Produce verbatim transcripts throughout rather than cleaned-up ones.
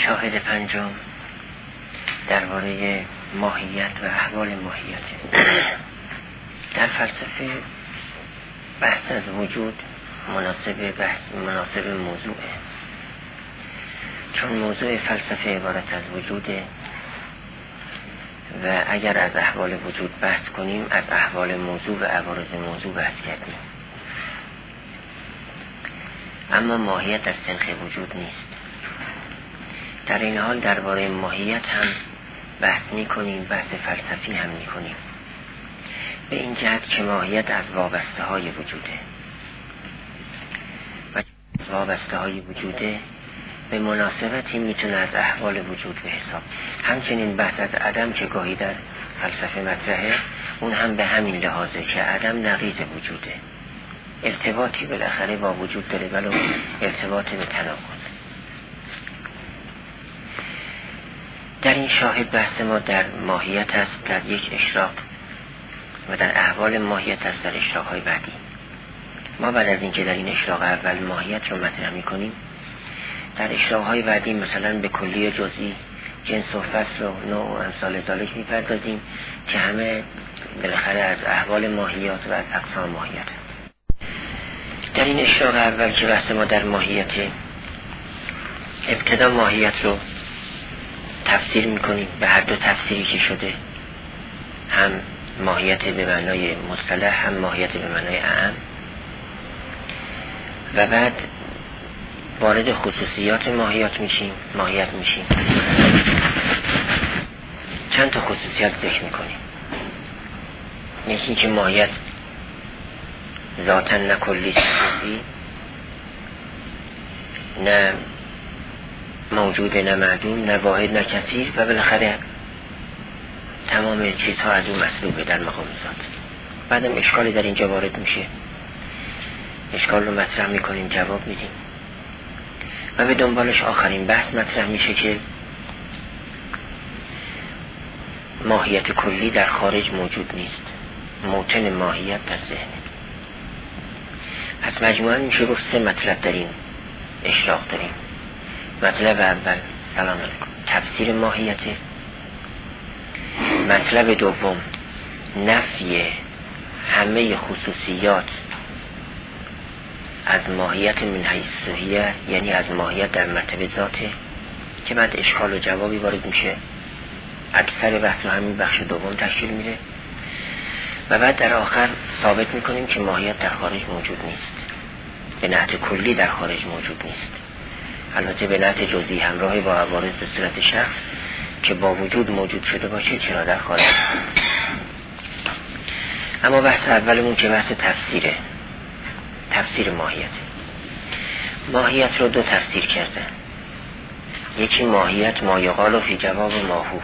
شاهد پنجم درباره ماهیت و احوال ماهیت. در فلسفه بحث از وجود مناسب بحث مناسب موضوعه، چون موضوع فلسفه عبارت از وجوده و اگر از احوال وجود بحث کنیم از احوال موضوع و عوارض موضوع بحث کردیم. اما ماهیت از سنخ وجود نیست. در این حال درباره ماهیت هم بحث می کنیم، بحث فلسفی هم می کنیم، به این جهت که ماهیت از وابسته های وجوده و از وابسته های وجوده به مناسبتی میتونه از احوال وجود به حساب. همچنین بحث از عدم که گاهی در فلسفه مطرحه، اون هم به همین لحاظه که عدم نقیض وجوده، ارتباطی بالاخره با وجود داره ولو ارتباط به تناقض. در این شاهد بحث ما در ماهیت است، در یک اشراق و در احوال ماهیت است در اشراق‌های بعدی. ما بعد از اینکه در این اشراق اول ماهیت رو مطرح می‌کنیم، در اشراق‌های بعدی مثلا به کلی جزئی، جنس و فصل و نوع و امثال ذالک می‌پردازیم که همه بالاخره از احوال ماهیت و از اقسام ماهیت. در این اشراق اول که بحث ما در ماهیت، ابتدا ماهیت رو تفسیر می‌کنیم به هر دو تفسیری که شده، هم ماهیت به معنای مصطلح هم ماهیت به معنای اعم، و بعد وارد خصوصیات ماهیت میشیم ماهیت میشیم چند تا خصوصیات ذکر میکنیم. یکی که ماهیت ذاتاً نه کلی صفی، نه موجود نه معدوم، نه واحد نه کثیر، و بالاخره تمام چیزها از اون مطلوبه در مقام ذات. بعدم اشکالی در اینجا وارد میشه، اشکال رو مطرح میکنیم، جواب میدیم و به دنبالش آخرین بحث مطرح میشه که ماهیت کلی در خارج موجود نیست، موطن ماهیت در ذهن. پس مجموعاً میشه گفت سه مطلب در این اشراق داریم. مطلب اول سلام علیکم تفسیر ماهیت، مطلب دوم نفی همه خصوصیات از ماهیت من حیث صحیح، یعنی از ماهیت در مرتبه ذاته، که بعد اشکال و جوابی وارد میشه، اکثر بحث و همین بخش دوم تشکیل میده، و بعد در آخر ثابت میکنیم که ماهیت در خارج موجود نیست، به نحت کلی در خارج موجود نیست، البته به نحت جزئی همراه با عوارض به صورت شخص که با وجود موجود شده باشه چرا در خارج. اما بحث اولمون که بحث تفسیره، تفسیر ماهیت. ماهیت رو دو تفسیر کرده. یکی ماهیت ما یقال فی جواب ماهو،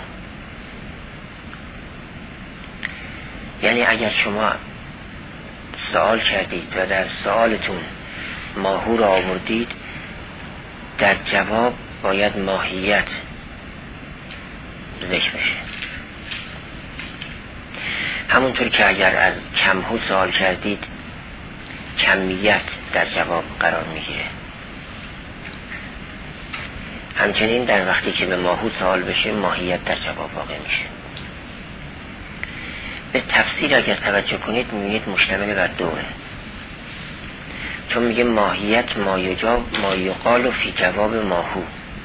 یعنی اگر شما سوال کردید و در سوالتون ماهو رو آوردید، در جواب باید ماهیت ذکر بشه. همونطور که اگر از کمهو سوال کردید، کمیت در جواب قرار میگیره. همچنین در وقتی که به ماهو سوال بشه، ماهیت در جواب واقع میشه. به تفسیر اگر توجه کنید میبینید مشتمل بر دوره، چون میگه ماهیت ما یجاب ما یقال فی جواب ماهو.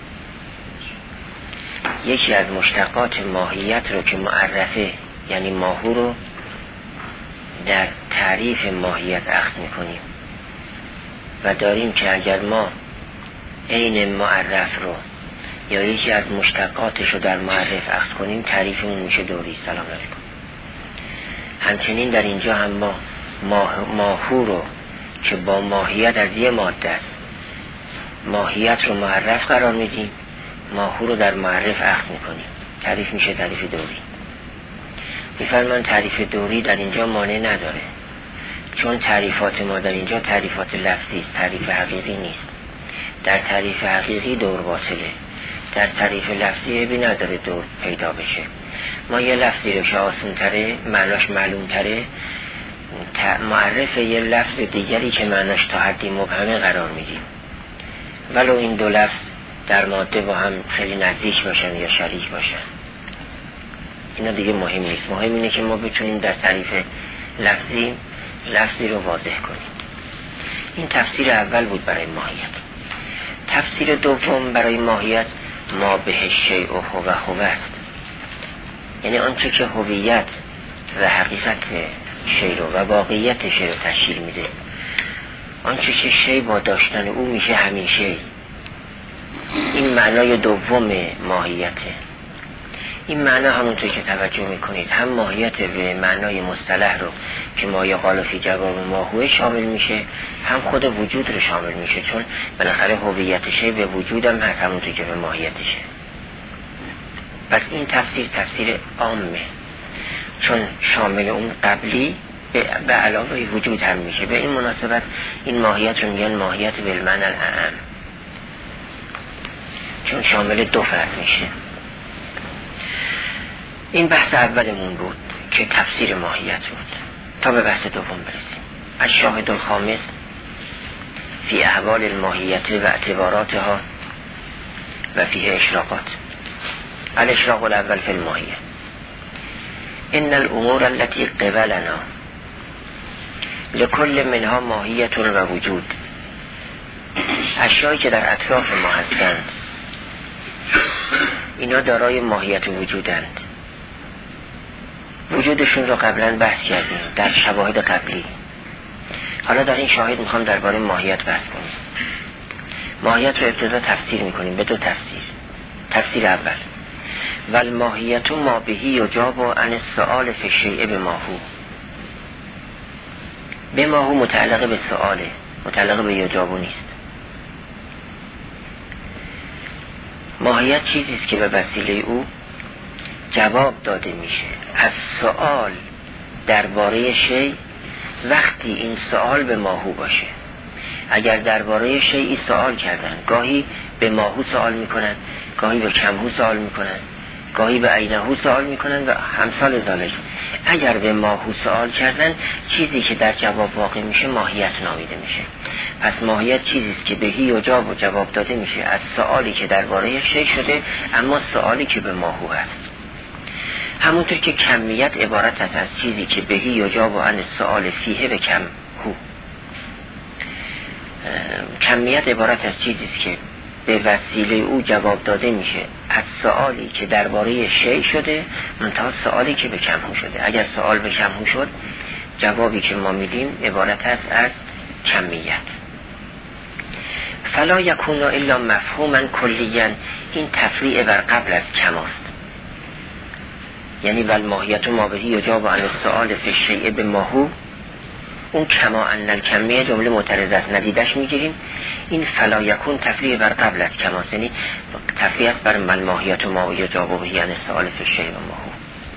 یکی از مشتقات ماهیت رو که معرفه، یعنی ماهو رو در تعریف ماهیت اخذ میکنیم و داریم که اگر ما عین معرف رو یا یکی از مشتقاتش رو در معرف اخذ کنیم، تعریفمون میشه دوری. سلام علیکم. همچنین در اینجا هم ما ماه ماهو رو که با ماهیت از یه ماده است، ماهیت رو معرف قرار میدیم، ماهو رو در معرف اخذ میکنیم، تعریف میشه تعریف دوری. میفرمان تعریف دوری در اینجا مانع نداره، چون تعریفات ما در اینجا تعریفات لفظی است، تعریف حقیقی نیست. در تعریف حقیقی دور باطله، در تعریف لفظی بی نداره دور پیدا بشه. ما یه لفظی رو که آسون تره، معناش معلوم تره، معرف یه لفظ دیگری که معناش تا حدی مبهمه قرار میدیم، ولو این دو لفظ در ماده با هم خیلی نزدیک باشن یا شریک باشن. اینا دیگه مهم نیست. مهم اینه که ما بتونیم در تعریف لفظی لفظی رو واضح کنیم. این تفسیر اول بود برای ماهیت. تفسیر دوم برای ماهیت ما به شیء و هو هو است، یعنی آنچه که هویت و حقیقت شیء رو و واقعیت شیء رو تشکیل میده، آنچه که شیء با داشتن او میشه همین شیء. این معنای دوم ماهیته. این معنا همونطور که توجه میکنید هم ماهیت به معنای مصطلح رو که ما یقال فی جواب ما هو شامل میشه، هم خود وجود رو شامل میشه، چون بالاخره هویت شیء به وجودم هست همونطور که به ماهیتشه. پس این تفسیر تفسیر عامه، چون شامل اون قبلی به علاوه وجود هم میشه. به این مناسبت این ماهیت رو میگن ماهیت بالمعنی الاعم، چون شامل دو فرد میشه. این بحث اولمون بود که تفسیر ماهیت بود. تا به بحث دوم برسیم. الشاهد الخامس فی احوال الماهیت و اعتباراتها و فیه اشراقات. الاشراق الاول فی الماهیه. ان الامور التي قبلنا لكل منها ماهیت و وجود. اشیایی که در اطراف ما هستند اینا دارای ماهیت و وجودند. وجودشون رو قبلا بحث کردیم در شواهد قبلی. حالا در این شاهد میخوام درباره ماهیت بحث کنیم. ماهیت رو ابتدا تفسیر میکنیم به دو تفسیر. تفسیر اول والماهیت ما بهی یجاب عن السؤال فی الشیء بماهو. بماهو متعلق به سؤاله، متعلق به یجابو نیست. ماهیت چیزی است که به وسیله او جواب داده میشه از سؤال درباره شیء وقتی این سؤال به ماهو باشه. اگر درباره شیئی سؤال کردن، گاهی به ماهو سؤال میکنن، گاهی به کمهو سؤال میکنن، گاهی به عینهو سؤال میکنن و همثال ذالک. اگر به ماهو سؤال کردن، چیزی که در جواب واقع میشه ماهیت نامیده میشه. پس ماهیت چیزی است که بهی یجاب و جواب داده میشه از سؤالی که درباره شیء شده، اما سؤالی که به ماهو هست. همونطور که کمیت عبارت است از چیزی که بهی یجاب و عن السؤال فیه به کم هو. کمیت عبارت از چیزی است که به وسیله او جواب داده میشه از سؤالی که درباره شیء شده، منتها سؤالی که به کم هو شده. اگر سؤال به کم هو شد، جوابی که ما میدیم عبارت است از کمیت. فلا یکون الا مفهوما کلیا. این تفریع بر قبل از کماست. یعنی والماهیت ما بهی یجاب عن السؤال فی الشیء بماهو، اون کما ان الکمیه جمله معترضه است، ندیدش میگیریم. این فلا یکون تفریع بر قبل از کماست، یعنی تفریع است بر والماهیت ما یجاب بهی عن السؤال فی الشیء بماهو.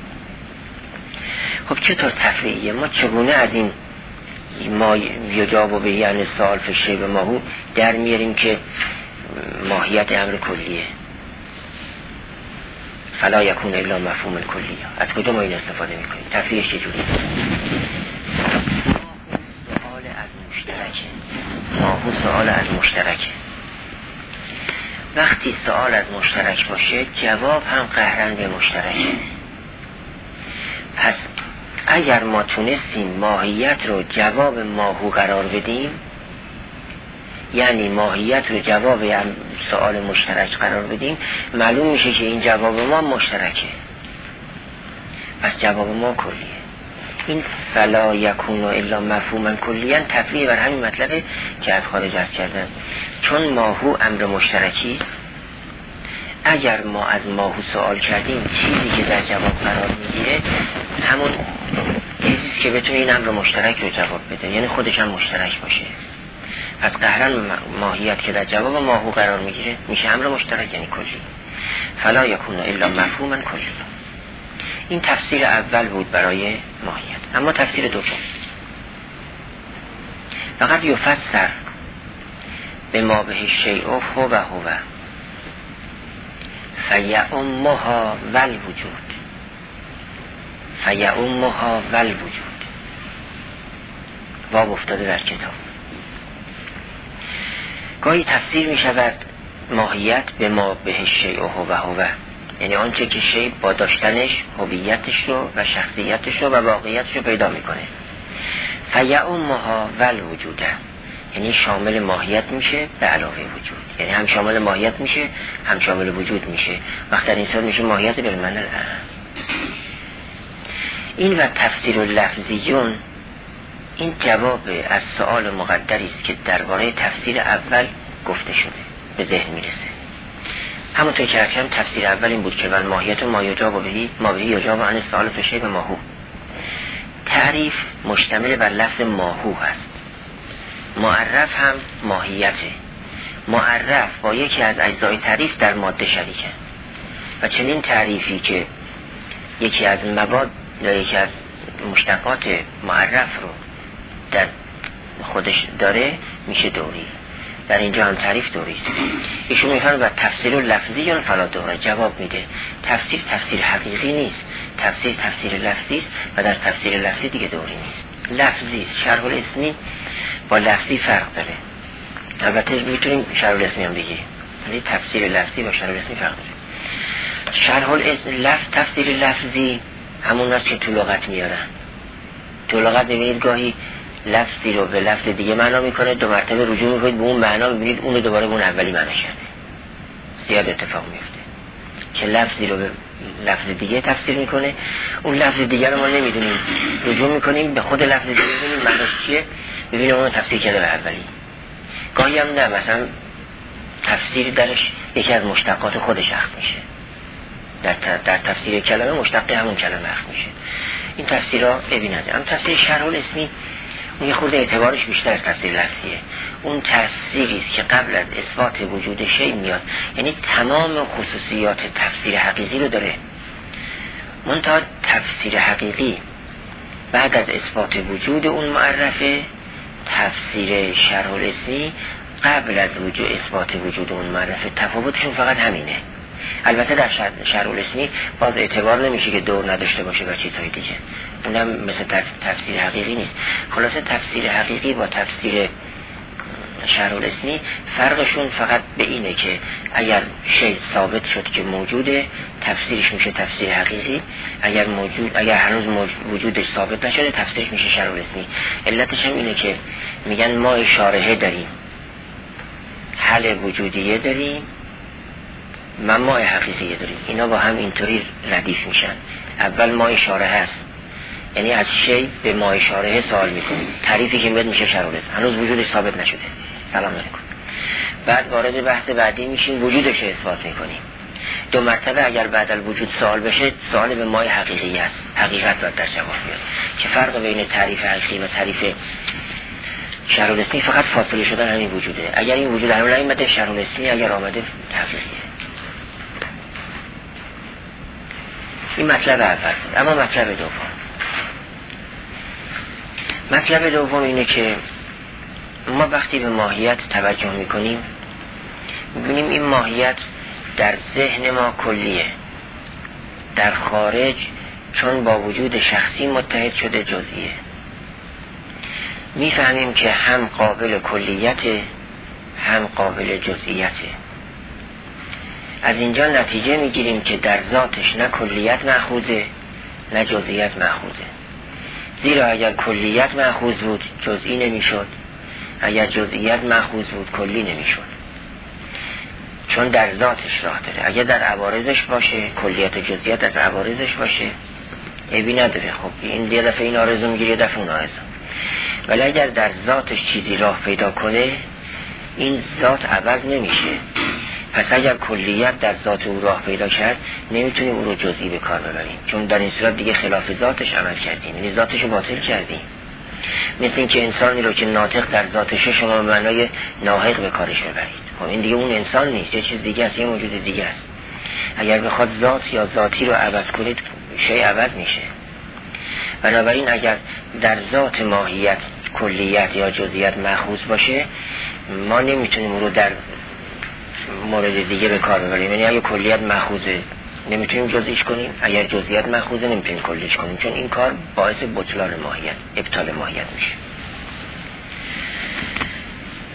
خب چطور تفریعیه؟ ما چگونه از این ما یجاب بهی عن السؤال فی الشیء بماهو در میاریم که ماهیت امر کلیه؟ فلا یکون الا مفهوم کلیه. از کجا ما این استفاده میکنیم؟ تفریعش چجوری؟ سؤال از مشترکه. ماهو سؤال از مشترکه. وقتی سؤال از مشترک باشه، جواب هم قهرن به مشترکه. پس اگر ما تونستیم ماهیت رو جواب ماهو قرار بدیم، یعنی ماهیت رو جواب سؤال مشترک قرار بدیم، معلوم میشه که این جواب ما مشترکه، پس جواب ما کلیه. این فلا یکون الا مفهوما کلیا تفریع بر همین مطلبه که از خارج از کردن. چون ماهو امر مشترکی، اگر ما از ماهو سوال کردیم، چیزی که در جواب قرار میگیره همون چیزی که بتونه این امر مشترک رو جواب بده، یعنی خودش هم مشترک باشه. پس قهرن ماهیت که در جواب ماهو قرار میگیره میشه امر مشترک، یعنی کلی. فلا یکون الا مفهوما کلی. این تفسیر اول بود برای ماهیت. اما تفسیر دوم فقط یفسر به ما به شیء هو و هو فیعمها والوجود. فیعمها والوجود واب افتاده در کتاب. گاهی تفسیر می شود ماهیت به ما به شیء و هو هو، یعنی آنچه که شیء با داشتنش هویتش رو و شخصیتش رو و واقعیتش رو پیدا میکنه. فیعمها والوجود، یعنی شامل ماهیت میشه به علاوه وجود، یعنی هم شامل ماهیت میشه هم شامل وجود میشه. وقتی در این صورت میشه ماهیت به معنی الاعم. این و تفسیر لفظیون، این جواب از سؤال مقدری است که درباره تفسیر اول گفته شده به ذهن میرسه. همونطور که هم تفسیر اول این بود که ول ماهیت و ما یجاب بهی ما بهی یجاب عن سؤال فشی به ماهو. تعریف مشتمل بر لفظ ماهو هست. معرف هم ماهیته. معرف با یکی از اجزای تعریف در ماده شریکه و چنین تعریفی که یکی از مواد یا یکی از مشتقات معرف رو در خودش داره میشه دوری. در اینجا هم تعریف دوری است. ایشون میفرمه و تفسیر لفظی یا فلا دوره، جواب میده تفسیر تفسیر حقیقی نیست، تفسیر تفسیر لفظی است و در تفسیر لفظی دیگه دوری نیست. لفظی است، شرح الاسمی با لفظی فرق داره. البته میتونیم شرح الاسمی هم بگیریم، ولی تفسیر لفظی با شرح الاسمی فرق داره. شرح الاسم لفظ تفسیر لفظی همون است که تو لغت میارن. تو لغت ببینید گاهی لفظی رو به لفظ دیگه معنا میکنه، دو مرتبه رجوع میکنید به اون معنا، ببینید اون رو دوباره به اون اولی معنا کرده. زیاد اتفاق میفته که لفظی رو به لفظ دیگه تفسیر میکنه، اون لفظ دیگه رو ما نمیدونیم، رجوع میکنیم به خود لفظ دیگه ببینیم معناش چیه، ببینیم اون رو تفسیر کرده به اولی. گاهی هم نه، مثلا تفسیر درش یکی از مشتقات خودش اخذ میشه. در, در تفسیر کلمه مشتق همون کلمه اخذ میشه. این تفسیرها ببینید. هم تفسیر شرح الاسمی اون یه خورده اعتبارش بیشتر از تفسیر لفظیه. اون تفسیری است که قبل از اثبات وجود شیء میاد، یعنی تمام خصوصیات تفسیر حقیقی رو داره. منتها تفسیر حقیقی بعد از اثبات وجود اون معرفه، تفسیر شرح الاسمی قبل از وجود اثبات وجود اون معرفه، تفاوتشون فقط همینه. البته در شرح الاسمی باز اعتبار نمیشه که دور نداشته باشه و چیزهای دیگه، اونم مثل تفسیر حقیقی نیست. خلاصه تفسیر حقیقی با تفسیر شرح الاسمی فرقشون فقط به اینه که اگر شیء ثابت شد که موجوده، تفسیرش میشه تفسیر حقیقی. اگر موجود اگر هنوز وجودش ثابت نشده، تفسیرش میشه شرح الاسمی. علتش هم اینه که میگن ما شارحه داریم، حل وجودیه داریم، من مای حقیقیه داریم. اینا با هم اینطوری ردیف میشن. اول مای شارحه هست، یعنی از شیء به مای شارحه سوال میکنیم، تعریفی که میاد میشه شرح الاسمی، هنوز وجودش ثابت نشده. سلام علیکم. بعد وارد بحث بعدی میشیم، وجودش رو اثبات میکنیم. دو مرتبه اگر بعد از وجود سوال بشه، سوال به مای حقیقی است، حقیقت باید در جواب بیاد. که فرق بین تعریف حقیقی و تعریف شرح الاسمی فقط فاصله شدن همین وجوده. اگر این وجود هنوز نیامده، شرح الاسمی اگر آمده حقیقیه. این مطلب اول. اما مطلب دوم، مطلب دوم اینه که ما وقتی به ماهیت توجه میکنیم، میبینیم این ماهیت در ذهن ما کلیه، در خارج چون با وجود شخصی متحد شده جزئیه. میفهمیم که هم قابل کلیته هم قابل جزئیته. از اینجا نتیجه میگیریم که در ذاتش نه کلیت مأخوذه نه جزئیت مأخوذه. زیرا اگر کلیت مأخوذ بود جزئی نمیشد، اگر جزئیت مأخوذ بود کلی نمیشد، چون در ذاتش راه داره. اگر در عوارضش باشه، کلیت و جزئیت از عوارضش باشه، عیبی نداره. خب این یه دفعه این آرزو میگیره، یه دفعه اون آرزو. ولی اگر در ذاتش چیزی راه پیدا کنه، این ذات عوض نمیشه. پس اگر کلیت در ذات او راه پیدا کرد، نمیتونیم او رو جزئی به کار ببریم، چون در این صورت دیگه خلاف ذاتش عمل کردیم، یعنی ذاتش رو باطل کردیم. مثل این که انسانی رو که ناطق در ذاتشه شما به معنای ناحق به کارش ببرید، خب این دیگه اون انسان نیست، یه چیز دیگه است، یه موجود دیگه است. اگر بخواد ذات یا ذاتی رو عوض کنید، شیء عوض میشه. بنابراین اگر در ذات ماهیت کلیت یا جزئیت مأخوذ باشه، ما نمیتونیم رو در مورد دیگه به کار ببریم. یعنی اگه کلیت مأخوذه نمیتونیم جزئیش کنیم، اگر جزئیات مأخوذه نمیتونیم کلیش کنیم، چون این کار باعث بطلان ماهیت، ابطال ماهیت میشه.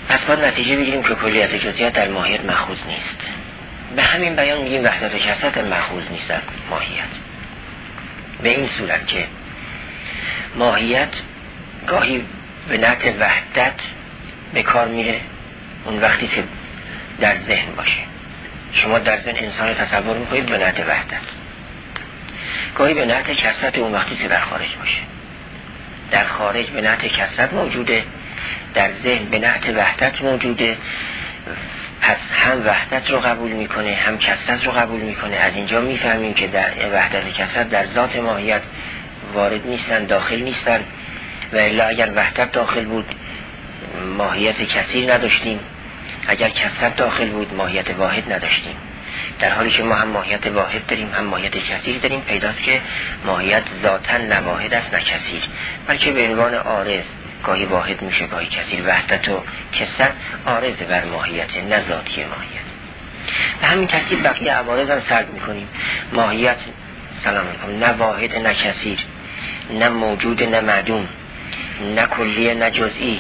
پس باید نتیجه بگیریم که کلیت جزئیات در ماهیت مأخوذ نیست. به همین بیان میگیم وحدت کثرت مأخوذ نیست در ماهیت، به این صورت که ماهیت گاهی به نحت وحدت به کار میره اون وقتی که در ذهن باشه. شما در ذهن انسان تصور میکنید به نحت وحدت، گاهی به نحت کثرت اون وقتی که در خارج باشه. در خارج به نحت کثرت موجوده، در ذهن به نحت وحدت موجوده. پس هم وحدت رو قبول میکنه هم کثرت رو قبول میکنه. از اینجا میفهمیم که در وحدت کثرت در ذات ماهیت وارد نیستن، داخل نیستن، و الا اگر وحدت داخل بود ماهیت کثیر نداشتیم، اگر کثرت داخل بود ماهیت واحد نداشتیم. در حالی که ما هم ماهیت واحد داریم هم ماهیت کثیر داریم، پیداست که ماهیت ذاتاً نه واحد است نه کثیر، بلکه به عنوان عارض گاهی واحد میشه گاهی کثیر. وحدت و کثرت عارض بر ماهیت نه ذاتی ماهیت. به همین ترتیب بقیه عوارض هم سرد میکنیم. ماهیت سلام علیکم نه واحد نه کثیر، نه موجود نه معدوم، نه کلیه نه جزئی.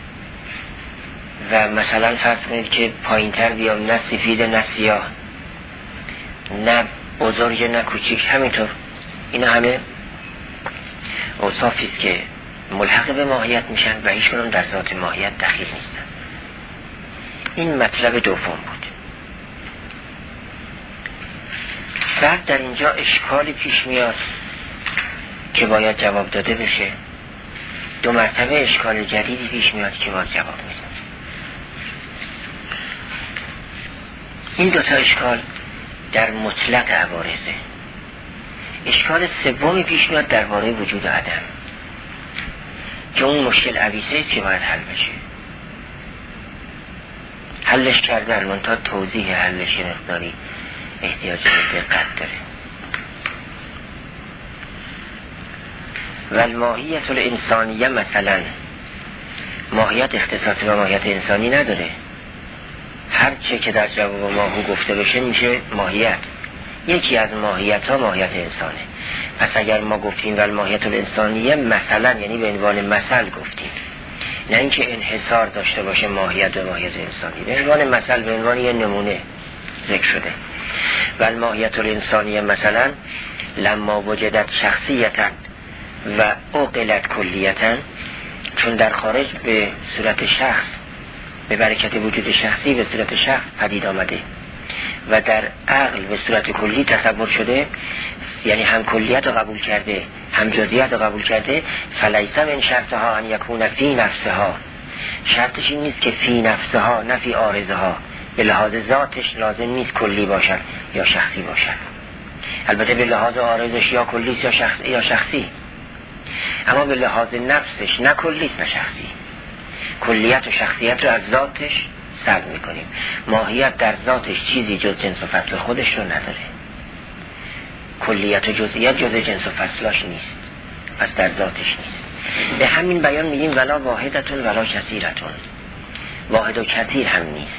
و مثلا فرض کنید که پایین تر بیام نه سفید نه سیاه، نه بزرگ نه کوچیک. همینطور اینا همه اوصافی است که ملحق به ماهیت میشن و هیچ کنون در ذات ماهیت دخیل نیستن. این مطلب دوم بود. بعد در اینجا اشکالی پیش میاد که باید جواب داده بشه. دو مرتبه اشکال جدیدی پیش میاد که باید جواب میده. این دوتا اشکال در مطلق عوارضه. اشکال سومی پیش میاد درباره وجود عدم که اون مشکل عویسه است که باید حل بشه. حلش کردن منتها توضیح حلش مقداری احتیاج به دقت داره. و الماهیت الانسانیه مثلا، ماهیت اختصاص به ماهیت انسانی نداره. هر چه که در جواب ماهو گفته بشه میشه ماهیت. یکی از ماهیت ها ماهیت انسانه. پس اگر ما گفتیم و الماهیت الانسانیه مثلا، یعنی به عنوان مثل گفتیم، نه اینکه انحصار داشته باشه ماهیت و ماهیت انسانی، به عنوان مثل، به عنوان یه نمونه ذکر شده. و الماهیت الانسانیه مثلا لما وجدت شخصیتا و اقلت کلیتا، چون در خارج به صورت شخص، به برکت وجود شخصی به صورت شخص پدید آمده و در عقل به صورت کلی تصور شده، یعنی هم کلیت رو قبول کرده هم جزئیات رو قبول کرده. فلیس من شرطها ان یکون فی نفسها، شرطش این نیست که فی نفسها نه فی عارضها، به لحاظ ذاتش لازم نیست کلی باشد یا شخصی باشد. البته به لحاظ عارضش یا کلیست یا شخصی یا شخصی، اما به لحاظ نفسش نه کلیست نه شخصی. کلیت و شخصیت رو از ذاتش سلب میکنیم. ماهیت در ذاتش چیزی جز جنس و فصل خودش رو نداره. کلیت و جزئیات جز جنس و فصلاش نیست، پس در ذاتش نیست. به همین بیان میگیم ولا واحدتون ولا کثیرتون، واحد و کثیر هم نیست.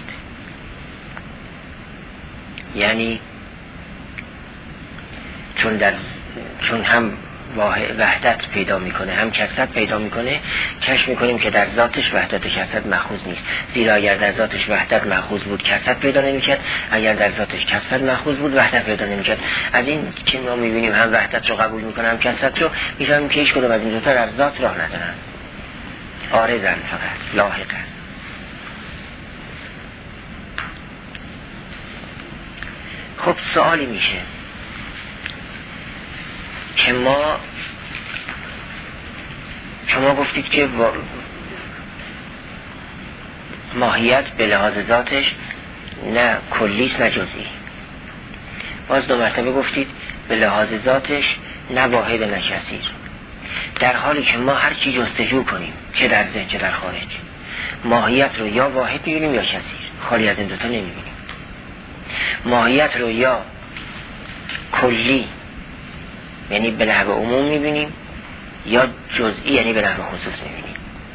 یعنی چون در چون هم وحدت پیدا میکنه هم کثرت پیدا میکنه، کشف میکنیم که در ذاتش وحدت و کثرت مأخوذ نیست. زیرا اگر در ذاتش وحدت مأخوذ بود کثرت پیدا نمیکرد، اگر در ذاتش کثرت مأخوذ بود وحدت پیدا نمیکرد. از این که ما میبینیم هم وحدت رو قبول میکنه هم کثرت رو، میفهمیم که هیچ کدوم از این دو تا در ذات راه ندارن، عارضن، فقط لاحقن. خب سوالی میشه که ما شما گفتید که ماهیت به لحاظ ذاتش نه کلیست نه جزئی. باز دو مرتبه گفتید به لحاظ ذاتش نه واحد نه کثیر. در حالی که ما هر چی جستجو کنیم چه در ذهن چه در خارج، ماهیت رو یا واحد میبینیم یا کثیر، خالی از این دوتا نمیبینیم. ماهیت رو یا کلی یعنی به نحو عموم میبینیم یا جزئی یعنی به نحو خصوص میبینیم.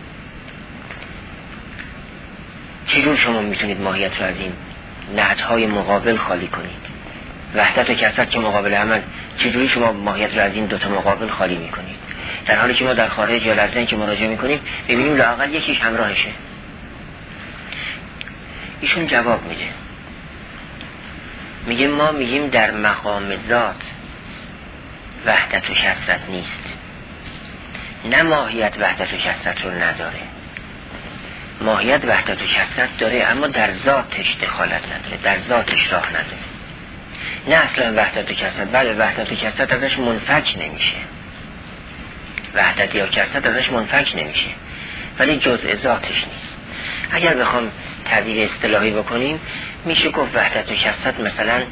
چجور شما میتونید ماهیت رو از این نهادهای مقابل خالی کنید؟ وحدت و کثرت که مقابل همن، چجوری شما ماهیت رو از این دوتا مقابل خالی میکنید؟ در حالی که ما در خارج یا در ذهن که مراجعه میکنیم ببینیم لااقل یکیش همراهشه. ایشون جواب میده، میگه ما میگیم در مقام ذات وحدت و کثرت نیست، نه ماهیت وحدت و کثرت رو نداره، ماهیت وحدت و کثرت داره اما در ذاتش دخالت نداره، در ذاتش راه نداره. نه اصلا وحدت و کثرت، بله وحدت و کثرت ازش منفک نمیشه، وحدت یا کثرت ازش منفک نمیشه، ولی جزء ذاتش نیست. اگر بخوام تعبیر اصطلاحی بکنیم میشه گفت وحدت و کثرت مثلا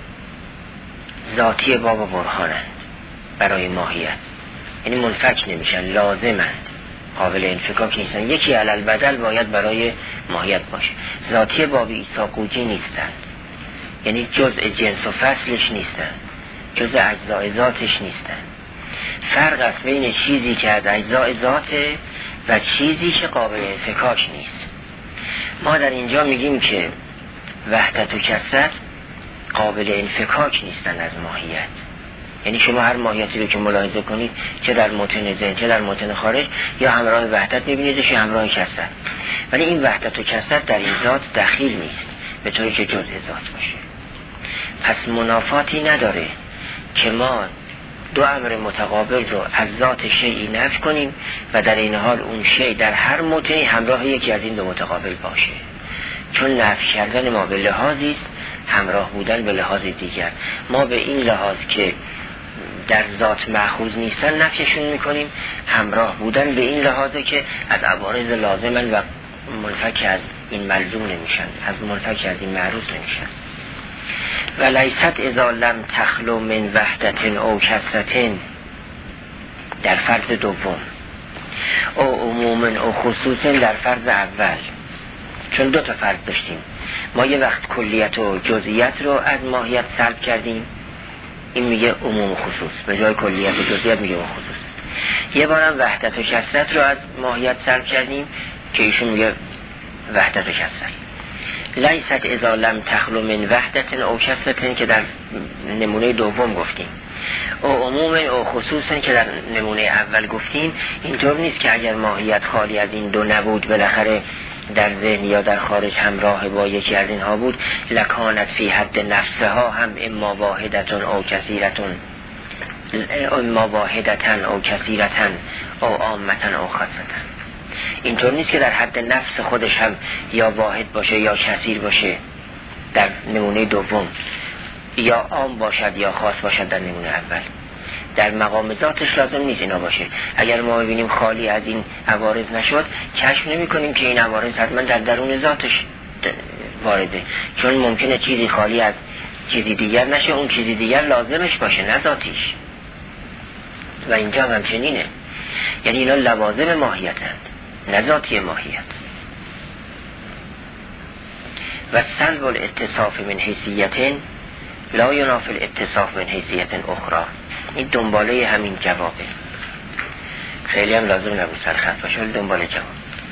ذاتی باب و برهانند برای ماهیت، یعنی منفک نمیشن، لازمند، قابل انفکاک نیستن، یکی علل بدل باید برای ماهیت باشه. ذاتی باب عیسی قوطی نیستن، یعنی جزء جنس و فصلش نیستن، جزء اجزای ذاتش نیستن. فرق است بین چیزی که از اجزای ذاته و چیزی که قابل انفکاک نیست. ما در اینجا میگیم که وحدت و کثرت قابل انفکاک نیستن از ماهیت، یعنی شما هر ماهیتی رو که ملاحظه کنید چه در متن ذهن چه در متن خارج یا همراه وحدت میبینیدش یا همراه کثرت، ولی این وحدت و کثرت در این ذات دخیل نیست به طوری که جزء ذات باشه. پس منافاتی نداره که ما دو امر متقابل رو از ذات شیئی نفی کنیم و در این حال اون شیء در هر متنی همراه یکی از این دو متقابل باشه، چون نفی کردن ما به لحاظی است، همراه بودن به لحاظ دیگر. ما به این لحاظ که در ذات مأخوذ نیستن نفیشون میکنیم، همراه بودن به این لحاظه که از عوارض لازمن و منفک از این ملزوم نمیشن، از منفک از این معروض نمیشن. و لیست اذا لم تخلو من وحدت او کثرت در فرض دوم، او عموم او خصوص در فرض اول. چون دو تا فرض داشتیم، ما یه وقت کلیت و جزئیات رو از ماهیت سلب کردیم، این میگه عموم و خصوص، به جای کلیت و جزئیات میگه عموم و خصوص. یه بارم وحدت و کثرت رو از ماهیت سلب کردیم که ایشون میگه وحدت و کثرت. لیست اذا لم تخلو من وحدت او کثرت که در نمونه دوم گفتیم، او عموم او خصوصا که در نمونه اول گفتیم. اینطور نیست که اگر ماهیت خالی از این دو نبود بالاخره در ذهن یا در خارج همراه با یکی از اینها بود، لکانت فی حد نفسها هم اما واحدتون او کثیرتون، اما واحدتن او کثیرتن او عامتن او خاصتن. اینطور نیست که در حد نفس خودش هم یا واحد باشه یا کثیر باشه در نمونه دوم، یا عام باشد یا خاص باشد در نمونه اول. در مقام ذاتش لازم نیست اینا باشه. اگر ما ببینیم خالی از این عوارض نشد، کشف نمی کنیم که این عوارض حتما در درون ذاتش وارده، چون ممکنه چیزی خالی از چیزی دیگر نشه، اون چیزی دیگر لازمش باشه نه ذاتیش. و اینجا هم چنینه، یعنی اینا لوازم ماهیتند نه ذاتی ماهیت. و سلب الاتصاف من حیثیت لا ینافی الاتصاف من حیثیت اخرى. این دنباله همین جوابه، خیلی هم لازم نبود سرخط باشه ولی دنباله جواب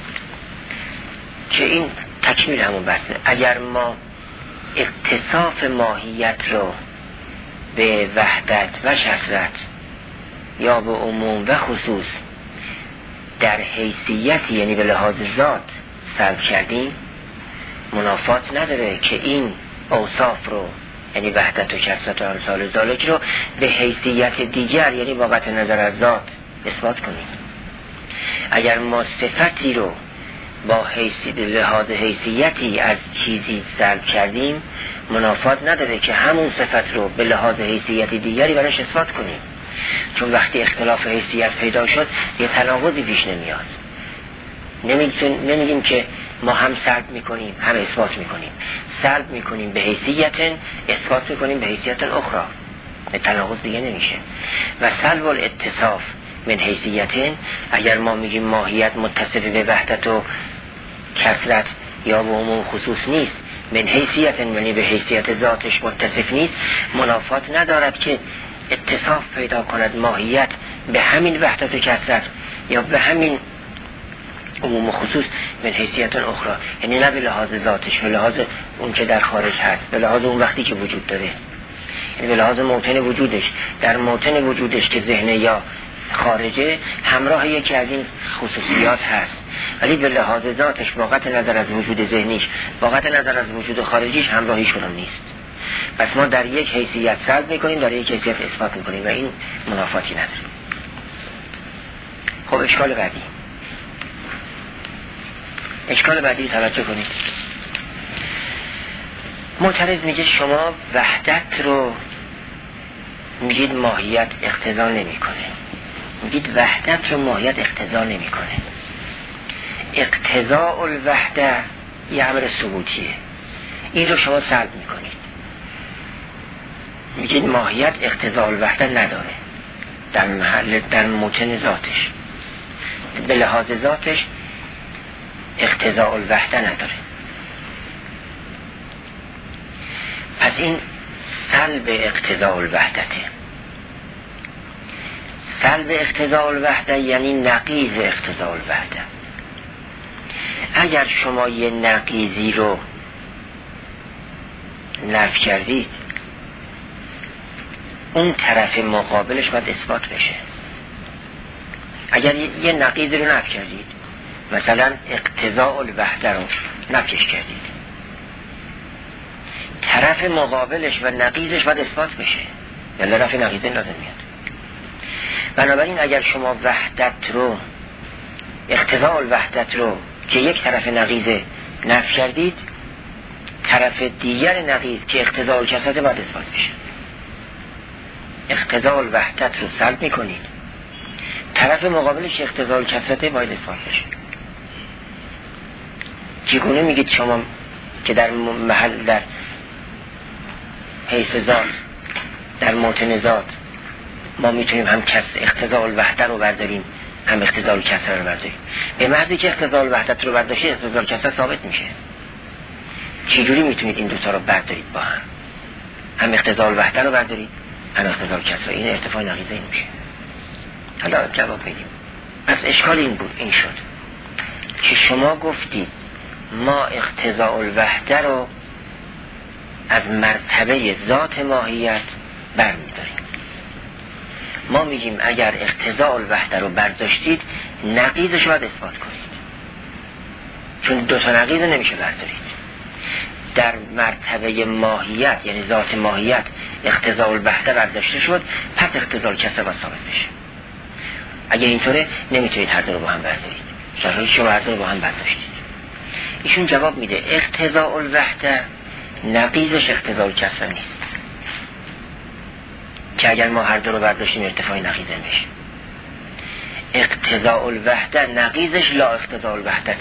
که این تکمیل همون بحثه. اگر ما اتصاف ماهیت رو به وحدت و کثرت یا به عموم و خصوص در حیثیت یعنی به لحاظ ذات سلب کردیم، منافات نداره که این اوصاف رو یعنی وحدت و کثرت و امثال ذالک رو به حیثیت دیگر یعنی با قطع نظر از ذات اثبات کنیم. اگر ما صفتی رو با حیثیت لحاظ حیثیتی از چیزی سلب کردیم، منافات نداره که همون صفت رو به لحاظ حیثیتی دیگری براش اثبات کنیم، چون وقتی اختلاف حیثیت پیدا شد یه تناقضی پیش نمیاد. نمیگیم که ما هم سلب میکنیم هم اثبات میکنیم، سلب میکنیم به حیثیت، اثبات میکنیم به حیثیت اخرى، تناقض دیگه نمیشه. و سلب الاتصاف من حیثیت، اگر ما میگیم ماهیت متصف به وحدت و کثرت یا به عموم خصوص نیست، من حیثیت یعنی به حیثیت ذاتش متصف نیست، منافات ندارد که اتصاف پیدا کند ماهیت به همین وحدت و کثرت یا به همین عموم و خصوص من حیثیت اخرى، یعنی نه به لحاظ ذاتش، به لحاظ اون که در خارج هست، به لحاظ اون وقتی که وجود داره، یعنی به لحاظ موطن وجودش. در موطن وجودش که ذهن یا خارجه همراه یکی از این خصوصیات هست، ولی به لحاظ ذاتش با قطع نظر از وجود ذهنیش با قطع نظر از وجود خارجیش همراهیش کنم نیست. پس ما در یک حیثیت سلب میکنیم، در یک حیثیت اثبات میکنیم و این منافاتی نداره. خب اشکال بعدی اشکال بعدی توجه کنید. معترض میگه شما وحدت رو میگید ماهیت اقتضا نمیکنه، میگید وحدت رو ماهیت اقتضا نمیکنه. اقتضاء الوحده یه امر ثبوتیه، این رو شما سلب میکنید، میگید ماهیت اقتضاء الوحده نداره در محل در موطن ذاتش، به لحاظ ذاتش اقتضاء الوحده نداره. پس این سلب اقتضاء الوحدته. سلب اقتضاء الوحده یعنی نقیض اقتضاء الوحده. اگر شما یه نقیضی رو نفی کردید، اون طرف مقابلش باید اثبات بشه. اگر یه نقیضی رو نفی کردید، مثلا اقتضاء الوحده رو نفیش کردید، طرف مقابلش و نقیضش باید اثبات بشه، یعنی رفع نقیضه لازم میاد. بنابراین اگر شما وحدت رو اقتضاء الوحدت رو که یک طرف نقیضه نفی کردید، طرف دیگر نقیض که اقتضاء الکثرت باید اثبات بشه. اقتضاء الوحدت رو سلب میکنید، طرف مقابلش اقتضاء الکثرت باید اثبات بشه. چگونه میگید شما که در محل در حیث ذات در موطن ذات ما میتونیم هم اقتضاء الوحده رو برداریم هم اقتضاء الکثرت رو برداریم؟ به محضی که اقتضاء الوحدت رو برداشتید اقتضاء الکثرت ثابت میشه. چجوری میتونید این دوتا رو بردارید با هم؟ هم اقتضاء الوحده رو بردارید هم اقتضاء الکثرت. این ارتفاع نقیضه این میشه. حالا جواب میدیم. پس اشکال این بود، این شد که شما گفتید ما اقتضاء الوحده رو از مرتبه ذات ماهیت برمیداریم. ما میگیم اگر اقتضاء الوحده رو برداشتید نقیضش رو باید اثبات کنید، چون دو تا نقیض نمیشه بردارید. در مرتبه ماهیت یعنی ذات ماهیت اقتضاء الوحده برداشته شد، پس اقتضاء الکثرت باید ثابت بشه. اگه اینطوره نمیتونید هر دو رو با هم بردارید، شاید شما هر دو رو با هم برداشتید. ایشون جواب میده اقتضاء الوحده نقیضش اقتضاء الکثرت نیست، که اگر ما هر دو رو برداشتیم ارتفاع نقیضه میشه. اقتضاء الوحده نقیضش لا اقتضاء الوحدته،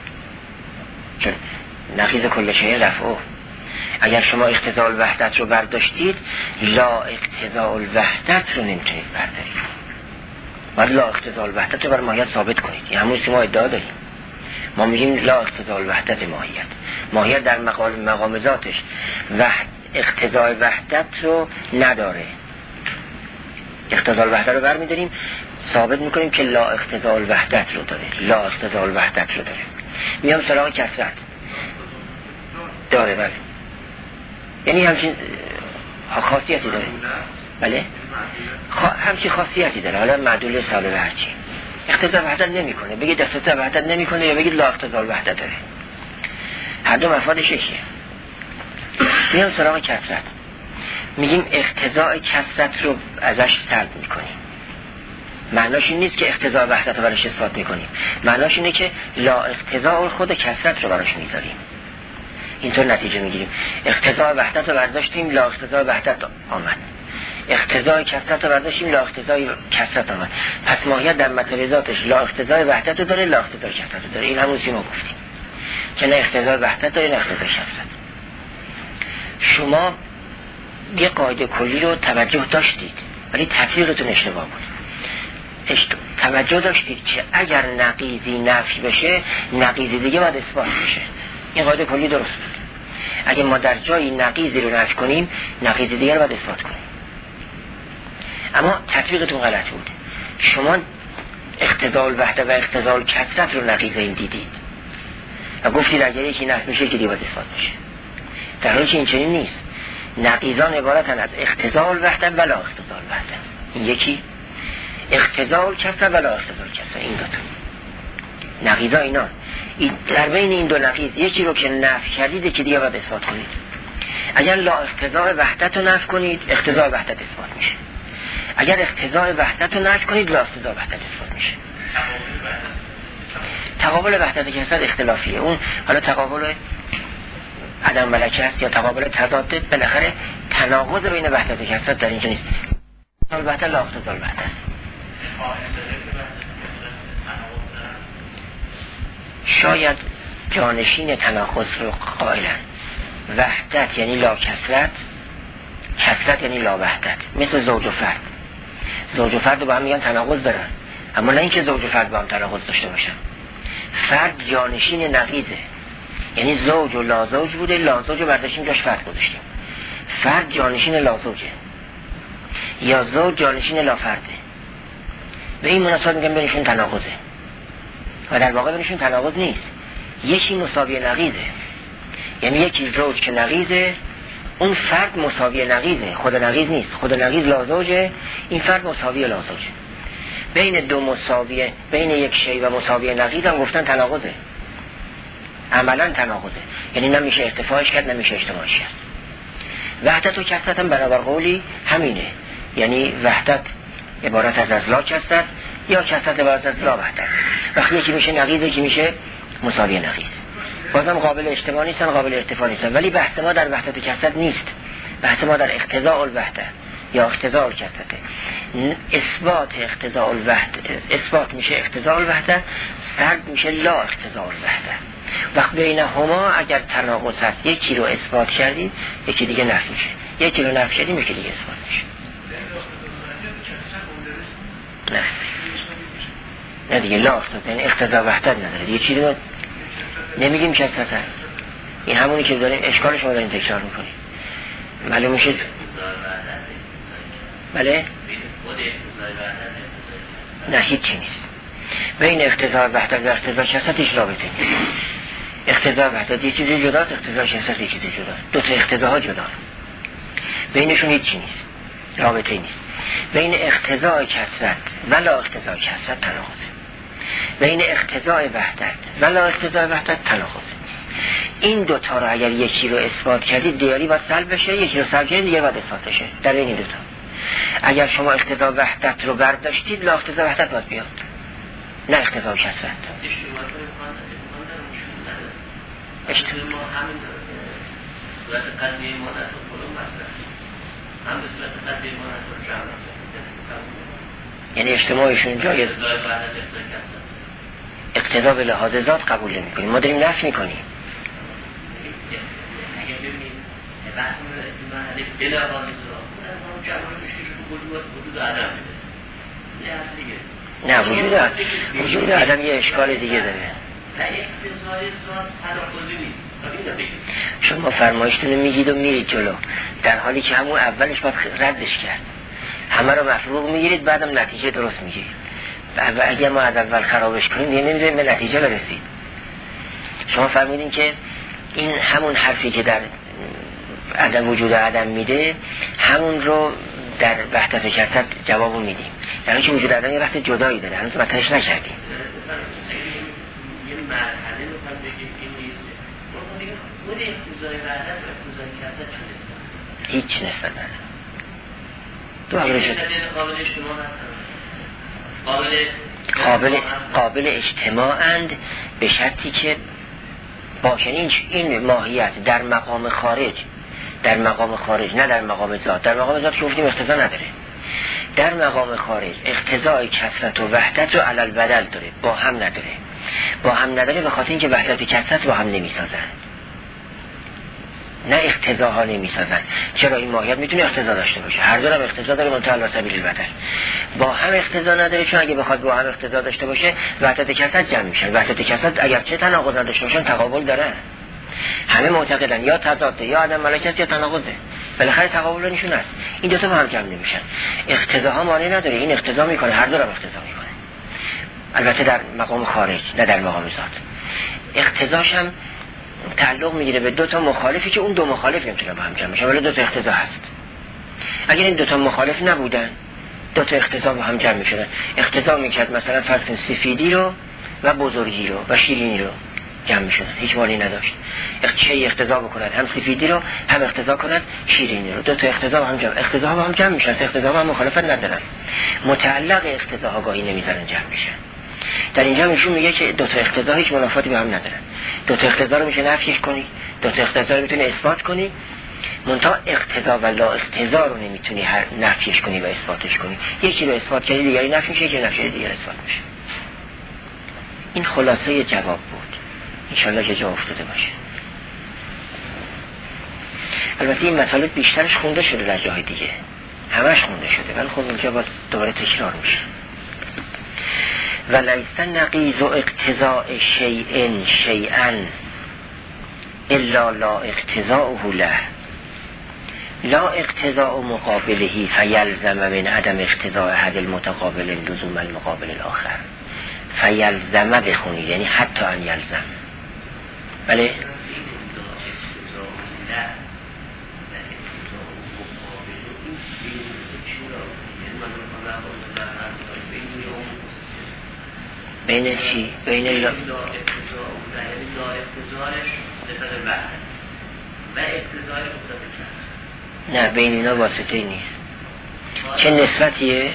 چون نقیض کل شیء رفعه. اگر شما اقتضاء الوحدت رو برداشتید لا اقتضاء الوحدت رو نمیتونید بردارید، باید لا اقتضاء الوحدت رو بر ماهیت ثابت کنید. این همون ما ادعا داریم. ما میگیم لا اقتضاء الوحدت ماهیت، ماهیت در مقام مقام ذاتش وحد اقتضاء وحدت رو نداره. اقتضاء الوحدت رو برمی‌داریم ثابت میکنیم که لا اقتضاء الوحدت رو داره، لا اقتضاء الوحدت رو داره. میام سراغ کثرت داره، بله، یعنی همچین خاصیتی داره، بله خا... همچین خاصیتی داره. حالا معدول سالب هرچی اقتضاء وحدت نمیکنه، بگید اقتضاء وحدت نمیکنه یا بگید لا اقتضاء الوحدت داره، هر دو مفادش یکیه. میام سراغ کثرت، میگیم اقتضاء کثرت رو ازش سلب میکنیم. معناش این نیست که اقتضاء وحدت رو براش اثبات میکنیم، معناش اینه که لا اقتضاء خود کثرت رو براش میذاریم. اینطور نتیجه میگیریم اقتضاء وحدت رو برداشتیم لا اقتضاء وحدت آمد، اقتضاء کثرت رو برداشتیم لا اقتضاء کثرت آمد. پس ماهیت در مطلب ذاتش لا اقتضاء وحدت رو داره لا اقتضاء کثرت رو داره. این همون چیزی ما گفتیم که نه اقتضاء وحدت داره نه اقتضاء کثرت. شما یه قاعده کلی رو توجه داشتید ولی تطبیقتون اشتباه بود. توجه داشتید که اگر نقیضی نفی بشه نقیضی دیگه باید اثبات بشه. این قاعده کلی درست بود. اگه ما در جایی نقیضی رو نفی کنیم نقیضی دیگه رو باید اثبات کنیم، اما تطبیقتون غلط بود. شما اقتضاء الوحده و اقتضاء الکثرت رو نقیض این دیدید و گفتید اگر یکی نفی میشه که دیگه باید اثبات بشه، در حالی که این چنین نیست. نقیضان عبارتن از اقتضاء الوحده و لا اقتضاء الوحده. این یکی اقتضاء الکثرت و لا اقتضاء الکثرت، این دو تا. نقیضا اینا. در بین این دو نقیض یکی رو که نفی کردید که دیگه باید اثبات کنید. اگر لا اقتضاء وحدت رو نفی کنید اقتضاء وحدت اثبات میشه. اگر اقتضاء وحدت رو نفی کنید لا اقتضاء وحدت اثبات میشه. تقابل وحدت که هست اختلافیه. اون حالا تقابل عدم ملکه است یا تقابل تضاد، بالاخره تناقض بین وحدت که هست در اینجا نیست. البته لا اقتضاء وحدت است. شاید جانشین تناقض رو قائلن. وحدت یعنی لا کثرت، کثرت یعنی لا وحدت. مثل زوج و فرد. زوج و فرد با هم میگن تناقض دارن، اما نه اینکه زوج و فرد با هم تناقض داشته باشن. فرد جانشین نقیضه، یعنی زوج و لا زوج بوده، لا زوج رو برداشتیم جاش فرد گذاشتیم. فرد جانشین لا زوجه یا زوج جانشین لا فرده. به این مناسبت میگم بینشون تناقضه و در واقع بینشون تناقض نیست. یکی مساوی نقیضه، یعنی یکی زوج که نقیضه، اون فرد مساوی نقیضه، خود نقیض نیست. خود نقیض لا زوجه، این فرد مساوی لا زوجه. بین دو مساویه، بین یک شی و مساوی نقیض هم گفتن تناقضه، عملا تناقضه، یعنی نمیشه ارتفاعش کرد نمیشه اجتماعش کرد. وحدت و کثرت هم برابر قولی همینه، یعنی وحدت عبارت از از لا کثرت یا کثرت عبارت از لا وحدت. وقتی یکی میشه نقیض یکی میشه مساوی نقیض، بازم قابل اجتماع نیستن، قابل ارتفاع نیستن. ولی بحث ما در وحدت و کثرت نیست، بحث ما در اقتضاء الوحدت یا اقتضاء الکثرت. اثبات اقتضاء الوحدت، اثبات میشه اقتضاء الوحدت، سلب میشه لا اقتضاء الوحدت. وقت بین هما اگر تناقض هست، یکی رو اثبات کردیم یکی دیگه نفی میشه، یکی رو نفی کردیم یکی دیگه اثبات میشه. نه نه دیگه لا اقتضاء، یعنی اقتضاء وحدت نداره دیگه. چیزی رو نمیگیم که اصلا این همونی که داریم اشکالش رو داریم تکرار میکنیم. معلوم میشه بله؟ نه هیچی نیست. بین اقتضاء وحدت و اقتضاء کثرت هیچ رابطه نیست. اقتضاء وحدت یه چیزی جداست، اقتضاء کثرت یه چیزی جداست. دو تا اقتضاها جدا، بینشون هیچی نیست، رابطه نیست. بین اقتضاء کثرت و لا اقتضاء کثرت تناقضه، بین اقتضاء وحدت و لا اقتضاء وحدت تناقضه. این دو تا رو اگر یکی رو اثبات کردید دیاری باید سلب بشه، یکی رو سلب کردید دیگه باید اثبات بشه. در این دو تا اگر شما اقتضاء وحدت رو برداشتید لا اقتضاء وحدت باید بیاد، نه اقتضاء کثرت. اجتماع همین صورت قضیه ما در خودم مطرح هم به صورت قضیه ما در جمع، یعنی اجتماعشون جایز اقتضا به لحاظ ذات قبول نمی کنیم، ما داریم نفی میکنیم. اگر ببینیم بحث ما به لحاظ ذات اون جمع رو میشه که وجود وجود عدم میده. نه وجود عدم وجود عدم یه اشکال دیگه داره. شما فرمایشتون رو میگید و میرید جلو، در حالی که همون اولش باید ردش کرد. همه رو مفروغ میگیرید بعدم نتیجه درست میگیرید. و اگر ما از اول خرابش کنیم دیگه نمیدونیم به نتیجه برسید. شما فرمودین که این همون حرفی که در عدم وجود عدم میده همون رو در وحدت کثرت جوابو میدیم، در حالی که وجود عدم یه وقت جدایی داره، هنوز مطرحش نکردیم. یه مرحله رو هم بگیم این نیست. خود اقتضای وحدت و اقتضای کثرت چه نسبت؟ هیچ نسبت نداره. دو قابل اجتماع قابل قابل قابل اجتماعند به شرطی که باشه. این این ماهیت در مقام خارج، در مقام خارج نه در مقام ذات. در مقام ذات که گفتیم اقتضا نداره، در مقام خارج اقتضای کثرت و وحدت رو علل بدل داره، با هم نداره. با هم نداره به خاطر اینکه وحدت و کثرت با هم نمیسازن، نه اقتضاها نمیسازن. چرا این ماهیت میتونه اقتضا داشته باشه، هر دو هم اقتضا داره منتها علی سبیل البدل. با هم اقتضا نداره، چون اگه بخواد با هم اقتضا داشته باشه وحدت و کثرت جمع میشن. وحدت و کثرت اگر چه تناقض نداشته باشن تقابل دارن. همه معتقدن یا تضاد یا عدم ملکت یا تناقضه، بالاخره تقابل نشون است. این دو تا با هم جمع نمیشن. اقتضاها مانع نداره، این اقتضا میکنه، هر دو هم اقتضا میکنه، البته در مقام خارج نه در مقام ذات. اقتضاش هم تعلق میگیره به دو تا مخالفی که اون دو مخالف نمیتونه با هم جمع بشن، ولی دو تا اقتضا هست. اگر این دو تا مخالف نبودن دو تا اقتضا با هم جمع میشدن. اقتضا میکرد مثلا فرض کن سفیدی رو و بزرگی رو و شیرینی رو جمع میشدن، هیچ مالی نداشت. چه اقتضا بکند، هم سفیدی رو هم اقتضا کند شیرینی رو، دو تا اقتضا هم جمع، اقتضا هم جمع میشن، اقتضا هم مخالفت ندارن، متعلق اقتضا ها گاهی نمیذارن جمع میشن. در اینجا ایشون میگه که دو تا اقتضا هیچ منافاتی به هم ندارن، دو تا اقتضا رو میشه نفیش کنی، دو تا اقتضا رو میتونی اثبات کنی، منتها اقتضا و لا اقتضا رو نمیتونی هر نفیش کنی و اثباتش کنی. یکی رو اثبات کردی دیگری نفی میشه، یکی نفی دیگری اثبات میشه. این خلاصه جواب بود، انشالله که جا افتاده باشه. البته این مطالب بیشترش خونده شده در جای دیگه، همش خونده شده، ولی خب اینجا باز دوباره تکرار میشه. ولیس نقیض اقتضاء شیء شیئا الا لا اقتضاءه له، لا اقتضاء مقابله فیلزم من عدم اقتضاء احد المتقابل لزوم المقابل الاخر. فیلزم بخونی یعنی حتی ان یلزم. بله بین چی؟ بین لا نه بین اینا واسطه نیست. چه نسبتیه؟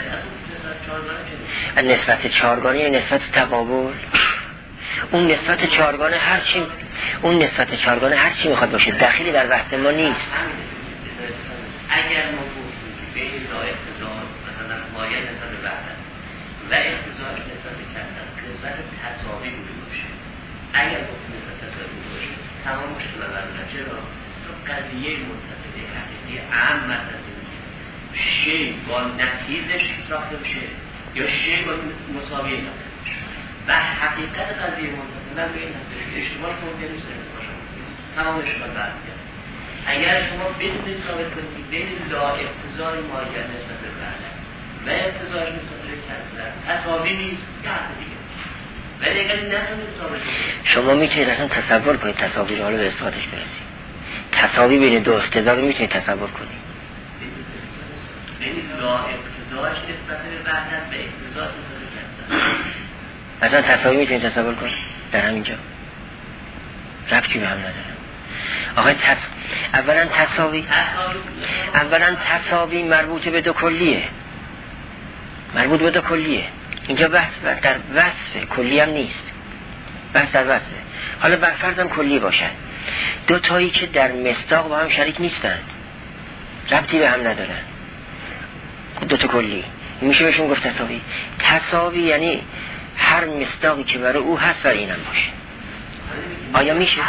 نسبت چهارگانه یا نسبت تقابل؟ اون نسبت چهارگانه هر چی اون نسبت چهارگانه هر چی میخواد باشه داخلی در بحث ما نیست. اگر ما گفتیم بین لا اقتضا مثلا مایه نسبت به وحدت و اقتضا نسبت به کثرت نسبت تساوی بوده باشه، اگر گفتیم نسبت تساوی بوده باشه تمام مشکل برمیاد. چرا؟ تو قضیه منتفعه حقیقی عام مثلا شی با نتیجهش ساخته بشه یا شی با مساوی ساخته بشه و حقیقت قضیه منتفعه من به این نتیجه اشتباه ممکن نیست تمام اشتباه برمیاد. اگر شما بتونید ثابت کنید بین لا اقتضاء مایه نسبت به وحدت و اقتضاء نسبت به کثرت تساوی نیست که دیگه، ولی اگر نتونید ثابت کنید شما میتونید اصلا تصور کنید تساوی رو، حالا به اثباتش برسید. تساوی بین دو اقتضا رو میتونید تصور کنید. بین لا اقتضاءش نسبت به وحدت و اقتضاء نسبت به کثرت اصلا تساوی میتونید تصور کنید در همینجا؟ ربطی به هم نداره. آخه تص... اولا تساوی اولا تساوی مربوط به دو کلیه، مربوط به دو کلیه. اینجا بحث در وصف کلی هم نیست، بحث در وصفه. حالا برفرضم کلی باشن، دو تایی که در مصداق با هم شریک نیستن، ربطی به هم ندارن، دو تا کلی میشه بهشون گفت تساوی. تساوی یعنی هر مصداقی که برای او هست برای اینم باشه. آیا میشه؟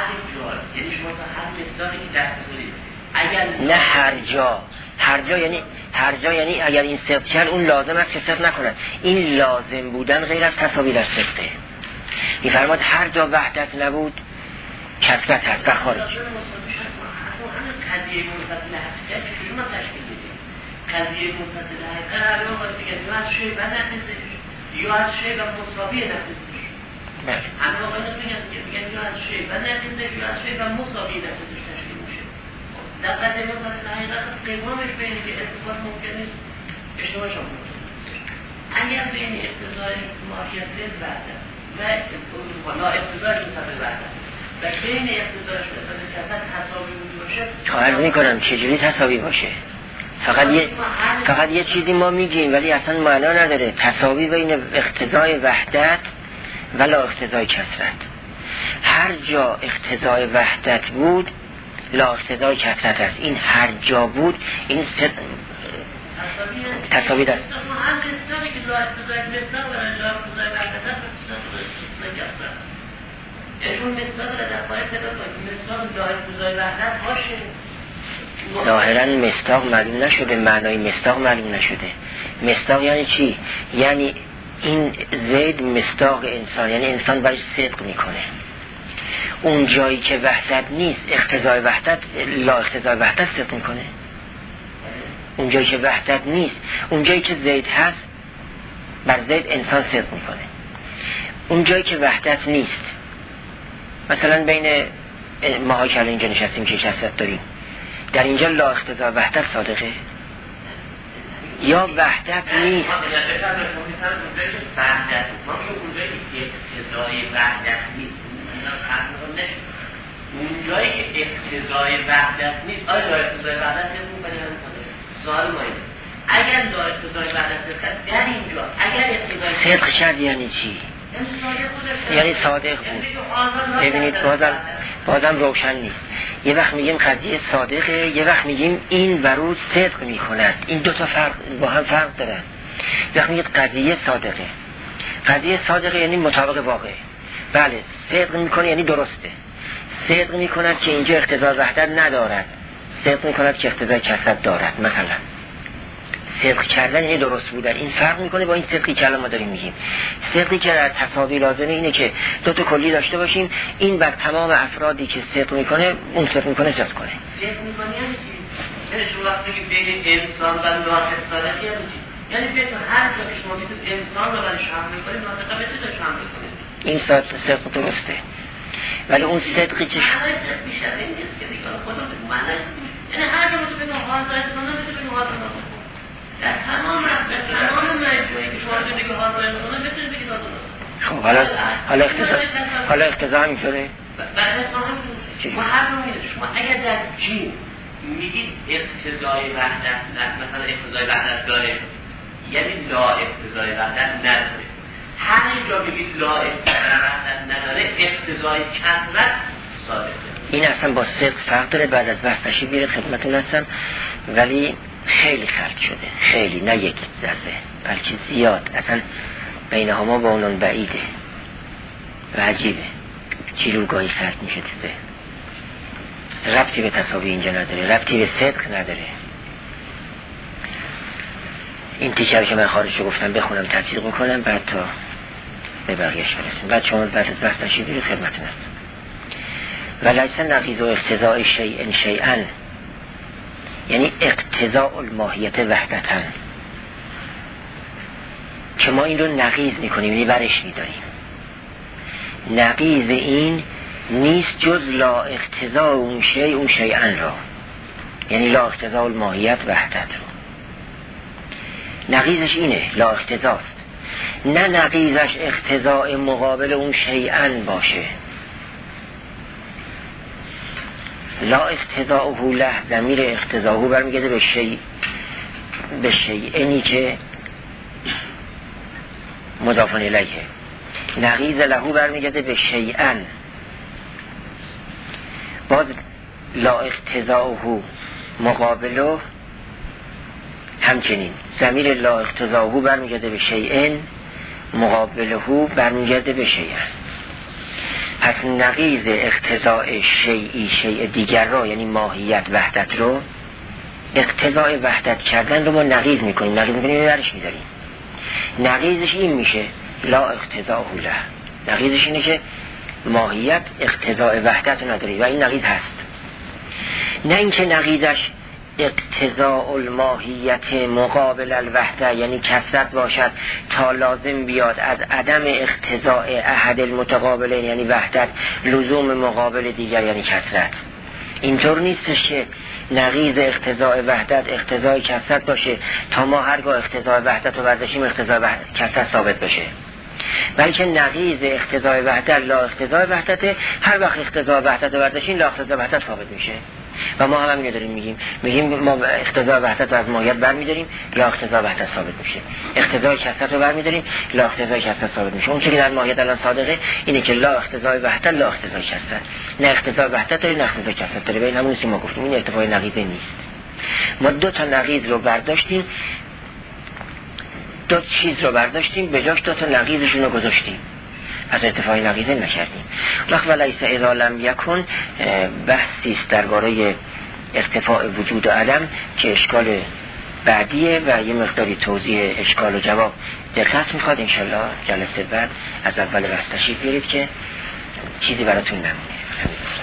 نه هر جا، هر جا یعنی هر جا یعنی اگر این صدق کرد اون لازم است که صدق نکنند. این لازم بودن غیر از تساوی در صدقه. میفرماد هر جا وحدت نبود کثرت هست و خارج. قضیه منفصل حقیقت شما تشکیل میده. قضیه منفصل حقیقت الان ما میگیم یا از شی و نقیضش یا از شی و مساوی نقیضش. بله. اما آقایان میگن که میگن یا از شی و نقیضش یا از شی و مساوی نقیضش تشکیل میشه. در قضیه منفصل حقیقت پیغامش به اینه که اتفاق ممکن نیست، اشتباه شما ممکن نیست. اگر بین اقتضای ماهیت وحدت و لا اقتضای نسبت وحدت و بین اقتضایش نسبت کثرت تساوی بوده باشه، عرض میکنم چجوری تساوی باشه؟ فقط یه فقط یه چیزی ما میگیم ولی اصلا معنا نداره. تساوی بین اقتضای وحدت و لا اقتضای کثرت. هر جا اقتضای وحدت بود لا اقتضای کثرت است. این هر جا بود این ست... تساوی دست. هر مصداقی که لا اقتضای مصداق و لا اقتضای وحدت است به کثرت. اون مصداق را در پای صدا کنید مصداق لا اقتضای وحدت باشه. ظاهراً مصداق معلوم نشده، معنای مصداق معلوم نشده. مصداق یعنی چی؟ یعنی این زید مصداق انسان، یعنی انسان برای صدق میکنه. اون جایی که وحدت نیست اقتضای وحدت لا اقتضای وحدت صدق میکنه. اون جایی که وحدت نیست، اون جایی که زید هست بر زید انسان صدق میکنه. اون جایی که وحدت نیست، مثلا بین ماها که اینجا نشستیم که شخصیت داریم، در اینجا لا اقتضای وحدت صادقه؟ یا وحدت نیست. اونجایی که اقتضای وحدت نیست، آیا داره اقتضای وحدت نیست میکنی هم میکنه؟ سوال ما اینه اگر داره اقتضای وحدت نیست در اینجا اگر اقتضای صدق شد یعنی چی؟ یعنی صادق بود. ببینید بازم بازم روشن نیست. یه وقت میگیم قضیه صادقه، یه وقت میگیم این برو صدق میکند. این دوتا فرق با هم فرق دارن. یه وقت میگید قضیه صادقه، قضیه صادقه یعنی مطابق واقع. بله صدق میکنه یعنی درسته. صدق میکند که اینجا اقتضای وحدت ندارد، صدق میکند که اقتضای کثرت دارد. مثلا صدق کردن یعنی درست بودن. این فرق میکنه با این صدقی که الان ما داریم میگیم. صدقی که در تساوی لازمه اینه که دو تا کلی داشته باشیم، این بر تمام افرادی که صدق میکنه اون صدق میکنه صدق کنه. صدق میکنه یعنی چی؟ یعنی شما وقتی که بین انسان و ناطق صادقی یعنی چی؟ یعنی بین هر جا که شما میتونید انسان رو برای شامل کنید، ناطقه بتونید شامل کنید. این صدق درسته. ولی اون صدقی که بیشتر نیست که دیگه خدا معنی یعنی هر جا میتونید حاضر کنید میتونید حاضر کنید. در تمام در تمام مجموعی که شما دیگه حاضر کنید میتونید بگید حاضر کنید. خب حالا حالا اقتضا حالا اقتضا همینطوره؟ بعد از ما ما هر نوعی شما اگر در جین میگید اقتضای وحدت مثلا اقتضای وحدت داره یعنی لا اقتضای وحدت نداره. هر جا بگید لا اقتضای وحدت نداره اقتضای کثرت صادقه. این اصلا با صدق فرق داره. بعد از بحث تشریح بیارید خدمتتون هستم، ولی خیلی خلط شده، خیلی، نه یک ذره بلکه زیاد. اصلا بینهما با اونان بعیده و عجیبه. چیلوگاهی خلط میشه تیزه. ربطی به تساوی اینجا نداره، ربطی به صدق نداره. این تیکر که من خارجشو گفتم بخونم تحقیق میکنم بعد تا به بقیه شرسیم. بعد شما بعد از بحث تشریح بیارید خدمتتون هستم. ولیس نقیض و اقتضاء شیء شیئا یعنی اقتضاء الماهیت وحدتن، که ما این رو نقیض میکنیم یعنی برش میداریم. نقیض این نیست جز لا اقتضاء اون شیء اون شیئا را، یعنی لا اقتضاء الماهیت وحدت رو. نقیضش اینه، لا اقتضاست، نه نقیضش اقتضاء مقابل اون شیئا باشه. لا اقتضاءه له، ضمیر اقتضاءه برمیگرده به شیء به شیئنی که مضاف الیه. نقیض له برمیگرده به شیئا. باز لا اقتضاءه مقابله همچنین ضمیر لا اقتضاءه برمیگرده به شیئن، مقابله برمیگرده به شیئا. پس نقیض اقتضاء شیئی شیء دیگر رو یعنی ماهیت وحدت رو، اقتضاء وحدت کردن رو ما نقیض میکنیم، نقیض میکنیم برش میداریم. نقیضش این میشه لا اقتضاء له. نقیضش اینه که ماهیت اقتضاء وحدت رو نداره و این نقیض هست. نه اینکه نقیضش اقتضاء الماهیت مقابل الوحده یعنی کثرت باشد تا لازم بیاد از عدم اقتضاء احد المتقابلین یعنی وحدت لزوم مقابل دیگر یعنی کثرت. اینطور نیستش که نقیض اقتضاء وحدت اقتضاء کثرت باشه تا ما هرگاه اقتضاء وحدت رو برداشتیم اقتضاء کثرت ثابت بشه، بلکه نقیض اقتضاء وحدت لا اقتضاء وحدت، هر وقت اقتضاء وحدت رو برداشتیم لا اقتضاء وحدت ثابت میشه. و ما هم همین داریم میگیم، میگیم ما اقتضاء وحدت رو از ماهیت برمی‌داریم لا اقتضاء وحدت ثابت میشه، اقتضاء کثرت رو برمی‌داریم لا اقتضاء کثرت ثابت میشه. اون چیزی که در ماهیت الان صادقه اینه که لا اقتضاء وحدت لا اقتضاء کثرت، نه اقتضاء وحدت داره نه اقتضاء کثرت داره. ببین همون چیزی ما گفتیم این ارتفاع نقیضه نیست. ما دو تا نقیض رو برداشتیم، دو چیز رو برداشتیم به جاش دو تا نقیضشون رو گذاشتیم، از ارتفاع نقیضه نکردیم. وقت ولیس اذا لم یکن بحثی است درباره ارتفاع وجود و عدم که اشکال بعدیه و یه مقداری توضیح اشکال و جواب دقت میخواد. انشالله جلسه بعد از اول بحث تشریف بیارید که چیزی براتون نمونه.